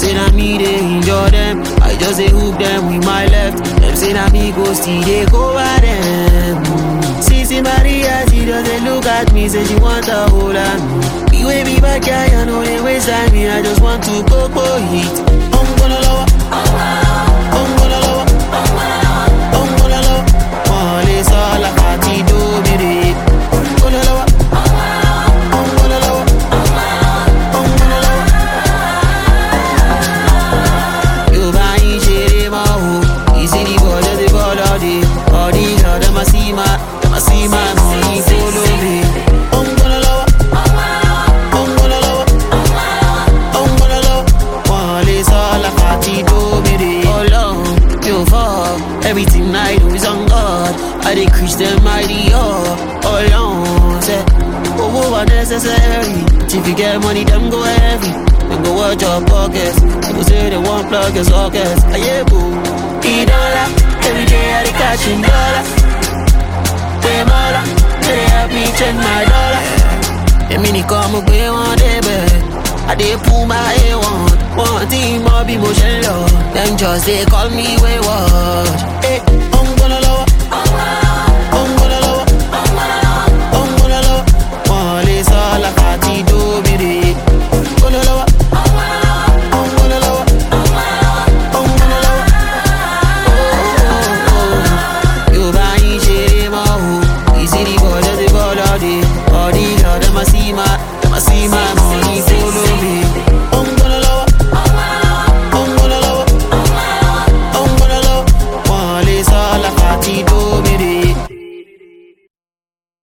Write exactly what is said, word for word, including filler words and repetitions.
say na me they enjoy them. I just say hook them with my left. Them say na me go still they go over them. Sissy Maria, she doesn't look at me, say she want a hold on me. The way me back guy, I know they waste time me. I just want to go go hit. I'm gonna lower, I'm gonna lower, I'm gonna lower. All is all I got to do me it. Gonna lower, I'm gonna lower, I'm gonna lower. You buy shit my hoop. You see the ball, just the ball all day. All these girls, them a see my, them a see my money follow me. I'm gonna lower, I'm gonna lower, I'm gonna lower. All is all I got to do me it. Hold on, you fuck. Everything I do is on God. I decrease them mighty up. Hold on, say, oh, oh, unnecessary. If you get money, them go heavy. Them go watch your pockets. People say they want plug your sockets. I yeah, boo. E dollar, every day I dey cash in dollar. Pay more, they help me change my dollar. The mini come up pay one day, babe. I dey pull my A one. One thing more be motion low. Them just they call me wayward. Hey.